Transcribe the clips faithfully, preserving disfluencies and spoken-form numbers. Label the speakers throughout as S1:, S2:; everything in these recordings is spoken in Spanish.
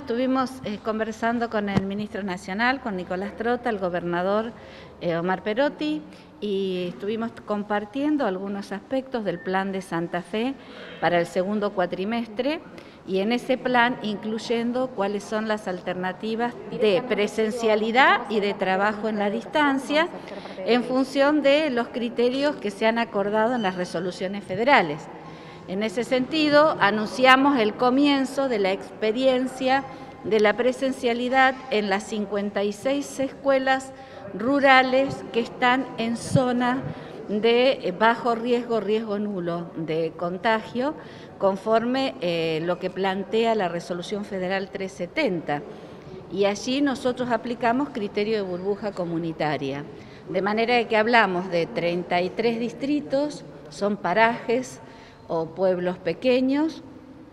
S1: estuvimos eh, conversando con el ministro nacional, con Nicolás Trota, el gobernador eh, Omar Perotti, y estuvimos compartiendo algunos aspectos del plan de Santa Fe para el segundo cuatrimestre, y en ese plan incluyendo cuáles son las alternativas de presencialidad y de trabajo en la distancia en función de los criterios que se han acordado en las resoluciones federales. En ese sentido, anunciamos el comienzo de la experiencia de la presencialidad en las cincuenta y seis escuelas rurales que están en zona de bajo riesgo, riesgo nulo de contagio, conforme eh, lo que plantea la Resolución Federal trescientos setenta. Y allí nosotros aplicamos criterio de burbuja comunitaria. De manera que hablamos de treinta y tres distritos, son parajes o pueblos pequeños,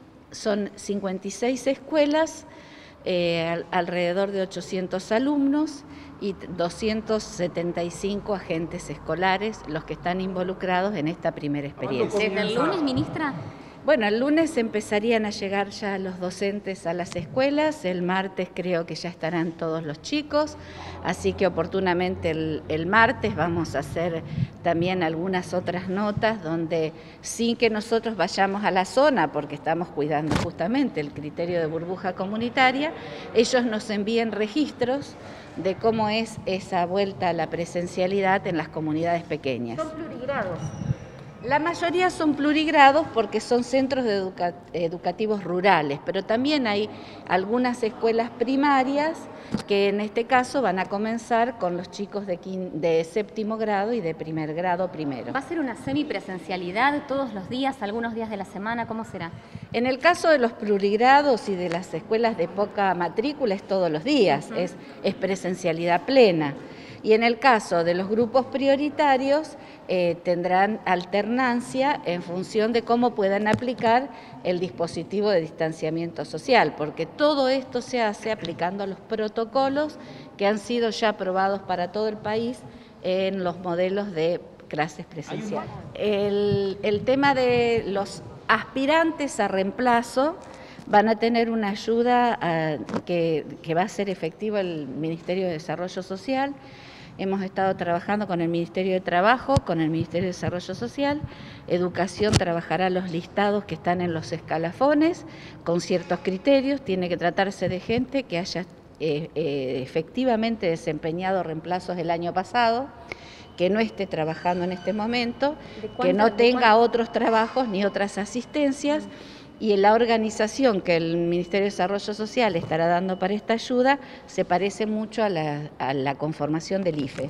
S1: son cincuenta y seis escuelas, eh, al, alrededor de ochocientos alumnos y doscientos setenta y cinco agentes escolares los que están involucrados en esta primera experiencia.
S2: ¿Desde el lunes, ministra?
S1: Bueno, el lunes empezarían a llegar ya los docentes a las escuelas, el martes creo que ya estarán todos los chicos, así que oportunamente el, el martes vamos a hacer también algunas otras notas donde sin que nosotros vayamos a la zona, porque estamos cuidando justamente el criterio de burbuja comunitaria, ellos nos envíen registros de cómo es esa vuelta a la presencialidad en las comunidades pequeñas.
S2: ¿Son plurigrados?
S1: La mayoría son plurigrados porque son centros educa educativos rurales, pero también hay algunas escuelas primarias que en este caso van a comenzar con los chicos de, de séptimo grado y de primer grado primero.
S2: ¿Va a ser una semipresencialidad todos los días, algunos días de la semana? ¿Cómo será?
S1: En el caso de los plurigrados y de las escuelas de poca matrícula es todos los días, uh-huh. es, es presencialidad plena. Y en el caso de los grupos prioritarios eh, tendrán alternancia en función de cómo puedan aplicar el dispositivo de distanciamiento social, porque todo esto se hace aplicando los protocolos que han sido ya aprobados para todo el país en los modelos de clases presenciales. El, el tema de los aspirantes a reemplazo van a tener una ayuda uh, que, que va a ser efectiva el Ministerio de Desarrollo Social. Hemos estado trabajando con el Ministerio de Trabajo, con el Ministerio de Desarrollo Social. Educación trabajará los listados que están en los escalafones con ciertos criterios. Tiene que tratarse de gente que haya eh, eh, efectivamente desempeñado reemplazos el año pasado, que no esté trabajando en este momento, que no tenga otros trabajos ni otras asistencias. Y la organización que el Ministerio de Desarrollo Social estará dando para esta ayuda se parece mucho a la, a la conformación del I F E.